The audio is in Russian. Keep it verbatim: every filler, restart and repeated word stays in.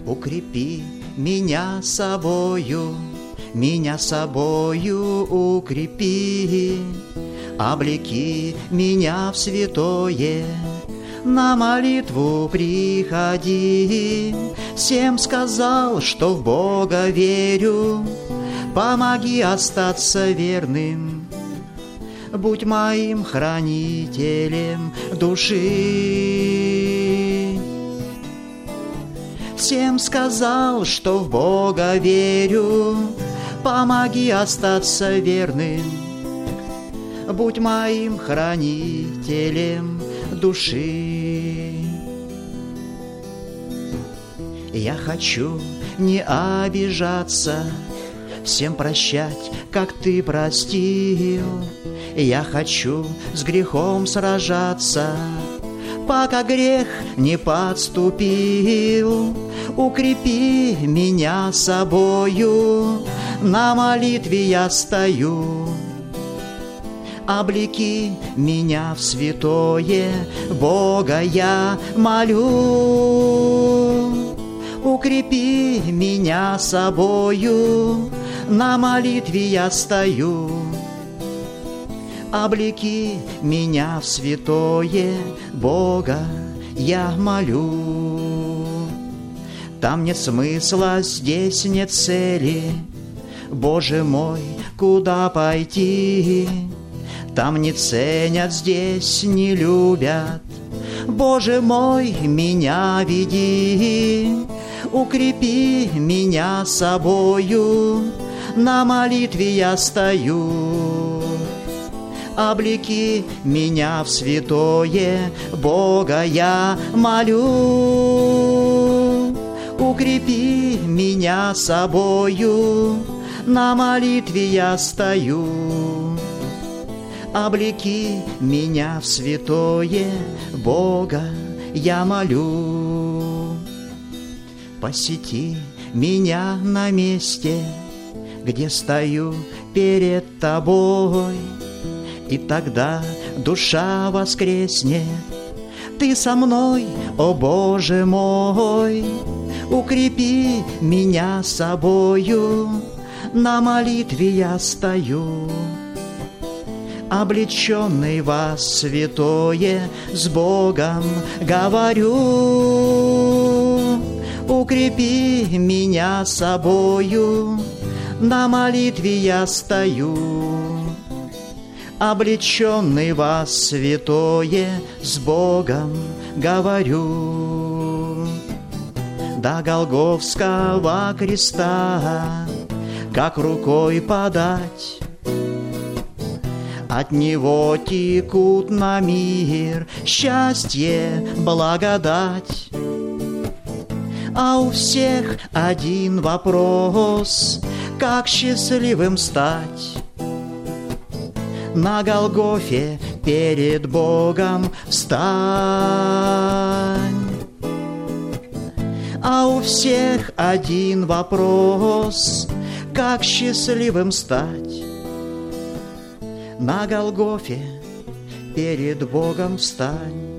Укрепи меня собою, меня собою укрепи, облеки меня в святое, на молитву приходи. Всем сказал, что в Бога верю, помоги остаться верным, будь моим хранителем души. Всем сказал, что в Бога верю, помоги остаться верным, будь моим хранителем души. Я хочу не обижаться, всем прощать, как ты простил. Я хочу с грехом сражаться, пока грех не подступил. Укрепи меня собою, на молитве я стою. Облеки меня в святое, Бога я молю. Укрепи меня собою, на молитве я стою. Облеки меня в святое, Бога я молю. Там нет смысла, здесь нет цели, Боже мой, куда пойти? Там не ценят, здесь не любят, Боже мой, меня веди. Укрепи меня собою, на молитве я стою. Облеки меня в святое, Бога я молю. Укрепи меня собою, на молитве я стою. Облеки меня в святое, Бога я молю. Посети меня на месте, где стою перед Тобой, и тогда душа воскреснет. Ты со мной, о Боже мой. Укрепи меня собою, на молитве я стою. Облеченный во святое, с Богом говорю. Укрепи меня собою, на молитве я стою. Облеченный во святое, с Богом говорю. До Голгофского креста, как рукой подать, от него текут на мир счастье, благодать. А у всех один вопрос: как счастливым стать? На Голгофе перед Богом встань. А у всех один вопрос: как счастливым стать? На Голгофе перед Богом встань.